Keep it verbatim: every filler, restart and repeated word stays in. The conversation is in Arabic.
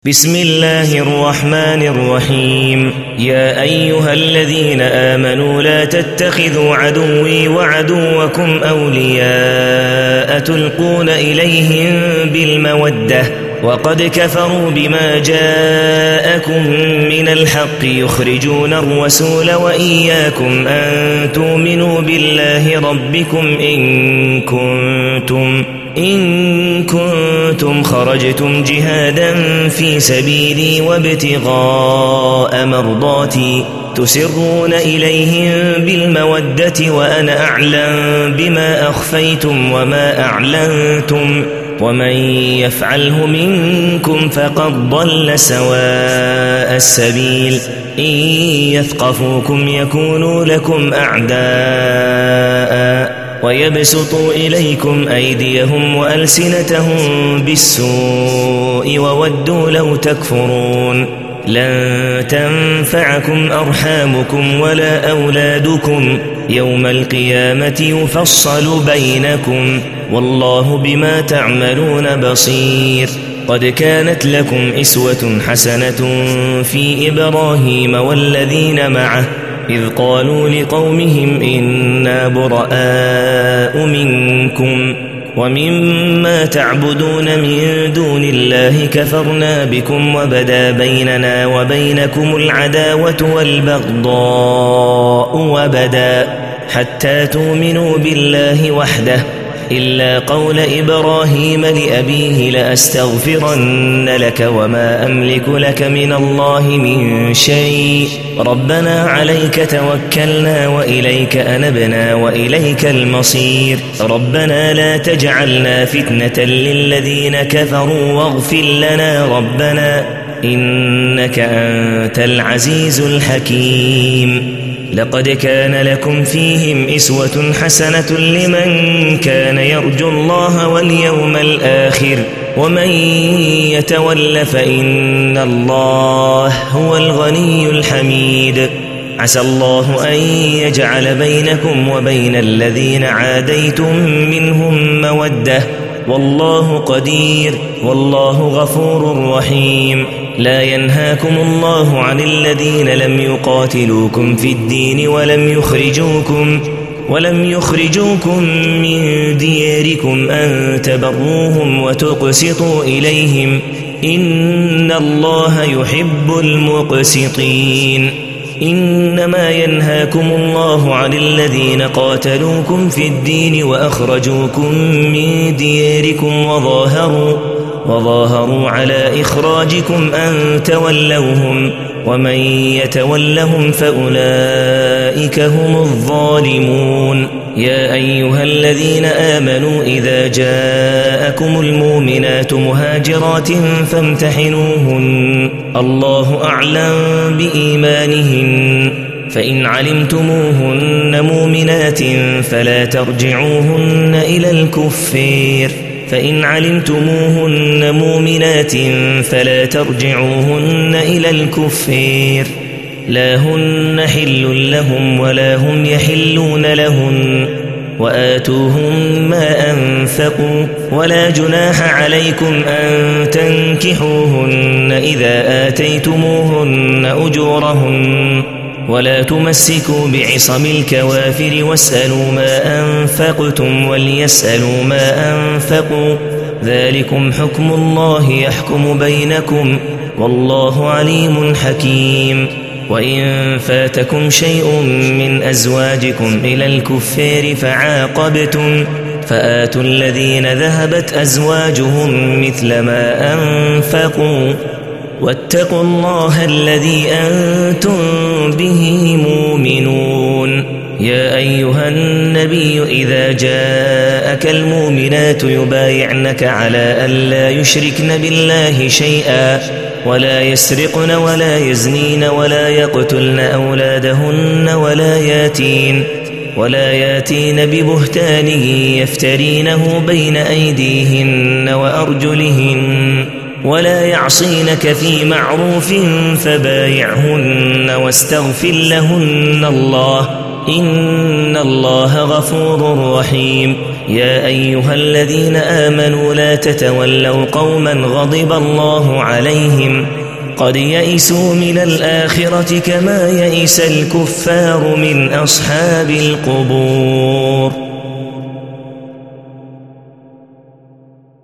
بسم الله الرحمن الرحيم يا أيها الذين آمنوا لا تتخذوا عدوي وعدوكم أولياء تلقون إليهم بالمودة وقد كفروا بما جاءكم من الحق يخرجون الرسول وإياكم أن تؤمنوا بالله ربكم إن كنتم إن كنتم خرجتم جهادا في سبيلي وابتغاء مرضاتي تسرون إليهم بالمودة وأنا أعلم بما أخفيتم وما أعلنتم ومن يفعله منكم فقد ضل سواء السبيل إن يثقفوكم يكونوا لكم أعداء ويبسطوا إليكم أيديهم وألسنتهم بالسوء وودوا لو تكفرون لن تنفعكم أرحامكم ولا أولادكم يوم القيامة يفصل بينكم والله بما تعملون بصير قد كانت لكم إسوة حسنة في إبراهيم والذين معه إذ قالوا لقومهم إنا براء منكم ومما تعبدون من دون الله كفرنا بكم وبدا بيننا وبينكم العداوة والبغضاء وبدا حتى تؤمنوا بالله وحده إلا قول إبراهيم لأبيه لأستغفرن لك وما أملك لك من الله من شيء ربنا عليك توكلنا وإليك أنبنا وإليك المصير ربنا لا تجعلنا فتنة للذين كفروا واغفر لنا ربنا إنك أنت العزيز الحكيم لقد كان لكم فيهم إسوة حسنة لمن كان يرجو الله واليوم الآخر ومن يتول فإن الله هو الغني الحميد عسى الله أن يجعل بينكم وبين الذين عاديتم منهم مودة والله قدير والله غفور رحيم لا ينهاكم الله عن الذين لم يقاتلوكم في الدين ولم يخرجوكم ولم يخرجوكم من دياركم أن تبروهم وتقسطوا إليهم إن الله يحب المقسطين إنما ينهاكم الله عن الذين قاتلوكم في الدين وأخرجوكم من دياركم وظاهروا وظاهروا على إخراجكم أن تولوهم ومن يتولهم فأولئك هم الظالمون يا أيها الذين آمنوا إذا جاءكم المؤمنات مهاجرات فامتحنوهن الله أعلم بإيمانهن فإن علمتموهن مؤمنات فلا ترجعوهن إلى الكفار فإن علمتموهن مؤمنات فلا ترجعوهن إلى الكفار لا هن حل لهم ولا هم يحلون لهن وآتوهم ما أنفقوا ولا جناح عليكم أن تنكحوهن إذا آتيتموهن أجورهن ولا تمسكوا بعصم الكوافر واسألوا ما أنفقتم وليسألوا ما أنفقوا ذلكم حكم الله يحكم بينكم والله عليم حكيم وإن فاتكم شيء من أزواجكم إلى الكفار فعاقبتم فآتوا الذين ذهبت أزواجهم مثل ما أنفقوا واتقوا الله الذي أنتم به مؤمنون يا أيها النبي إذا جاءك المؤمنات يبايعنك على ألا يشركن بالله شيئا ولا يسرقن ولا يزنين ولا يقتلن أولادهن ولا ياتين ولا ياتين ببهتان يفترينه بين أيديهن وأرجلهن ولا يعصينك في معروف فبايعهن واستغفر لهن الله إن الله غفور رحيم يا أيها الذين آمنوا لا تتولوا قوما غضب الله عليهم قد يئسوا من الآخرة كما يئس الكفار من أصحاب القبور